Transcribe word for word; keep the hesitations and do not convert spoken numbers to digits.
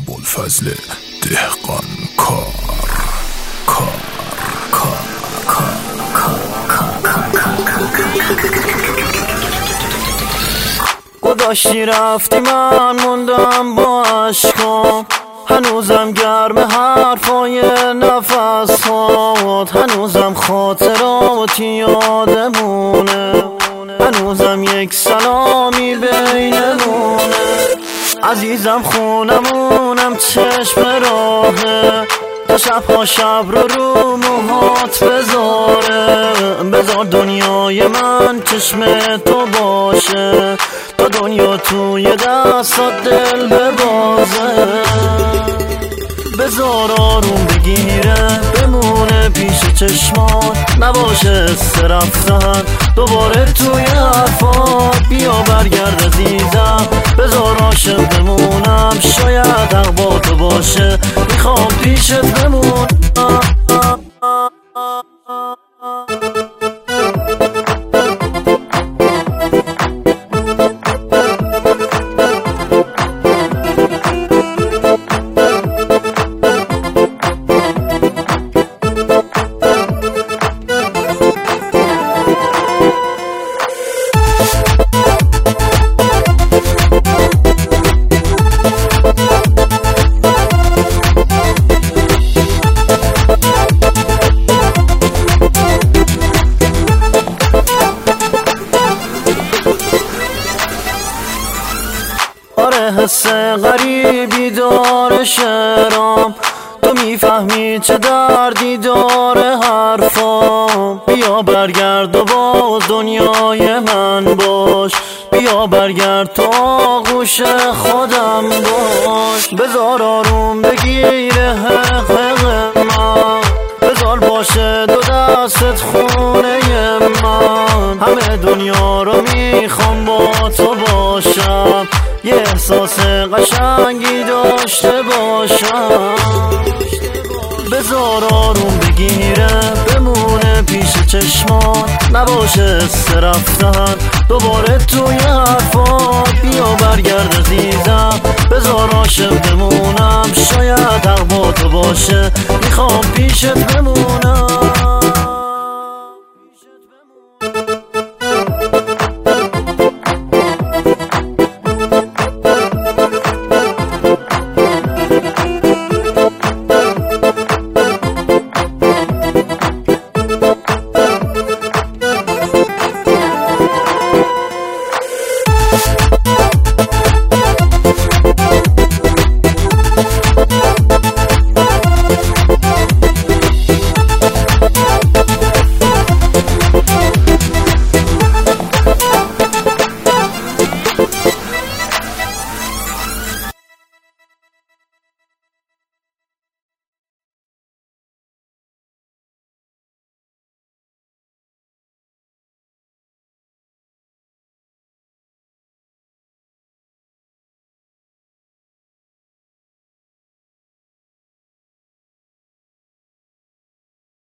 ابوالفضل دهقان کار کار کار کار گذاشتی رفتی من موندم با عشقام، هنوزم گرم حرفای نفس هات، هنوزم خاطراتی یادمونه، هنوزم یک سلامی بینمونه. عزیزم خونمونم چشم راهه، تا شبها شب رو رو موهات بذاره، بذار دنیای من چشم تو باشه، تا دنیا توی دستات دل ببازه. بذار آروم بگیره بمونه پیش چشمات، نباشه استرفتن دوباره توی حرفات. بیا برگرد عزیزم بذار عاشق بمونم، شاید حق با تو باشه میخوام پیشت بمونم. آره حس غریبی داره شعرام، تو میفهمی چه دردی داره حرفام. بیا برگرد و با دنیای من باش، بیا برگرد تو آغوش خودم باش. بذار آروم بگیره حق حق من، بذار باشه دو دستت خونه من. همه دنیا رو میخوام با تو باشم، یه احساس قشنگی داشته باشم. بذار آروم بگیره بمونه پیش چشمات، نباشه استرفتن دوباره توی حرفات. بیا برگرد عزیزم بذار عاشق بمونم، شاید حق با تو باشه میخوام پیشت بمونم.